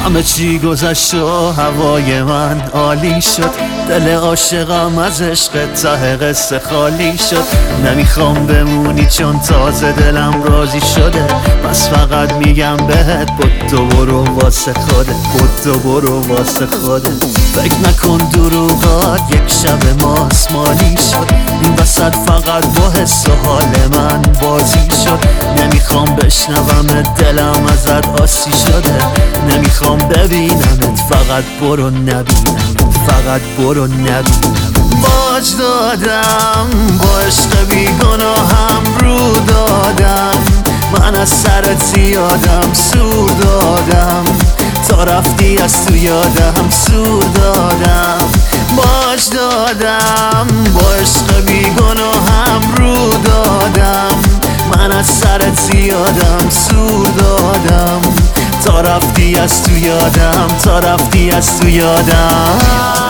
همه چی گذشت و هوای من عالی شد، دل عاشقم از عشق ته قصه خالی شد. نمیخوام بمونی چون تازه دلم راضی شده، پس فقط میگم بهت بدو برو واسه خودت، بدو برو واسه خودت. فکر نکن دروغات یک شب ماسمالی شد، این وسط فقط با حس و حال من بازی شد. نمیخوام بشنوم دلم ازت آسی شده، نمیخوام ببینمت، فقط برو نبینمت، فقط برو نبینمت. باج دادم با عشق بیگناهم رو دادم، من از سرت یادم سور دادم، تا رفتی از تو یادم سور دادم. باج دادم با عشق بیگناهم رو دادم، من از سرت یادم سور دادم، تا رفتی از تو یادم، تا رفتی از تو یادم.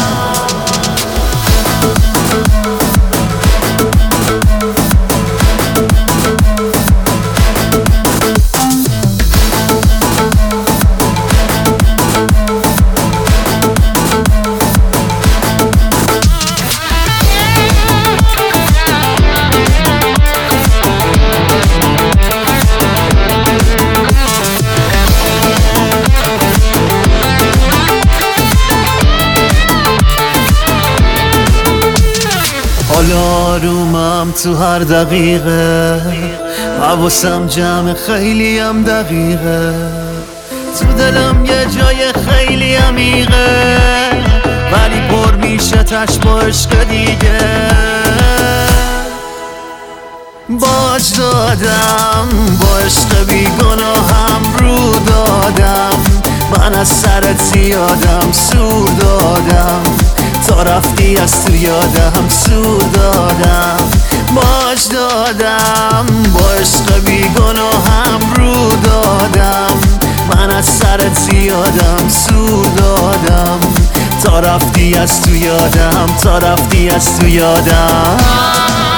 حالا آرومم تو هر دقیقه، حواسم جمع خیلیم دقیقه، تو دلم یه جای خیلی عمیقه، ولی پر میشه تش با عشق دیگه. باج دادم با عشق بیگناهم رو دادم، من از سرت یادم سور دادم، تا رفتی از تو یادم سور دادم. باج دادم با عشق بیگناهم رو دادم، من از سرت یادم سور دادم، تا رفتی از تو یادم، تا رفتی از تو یادم.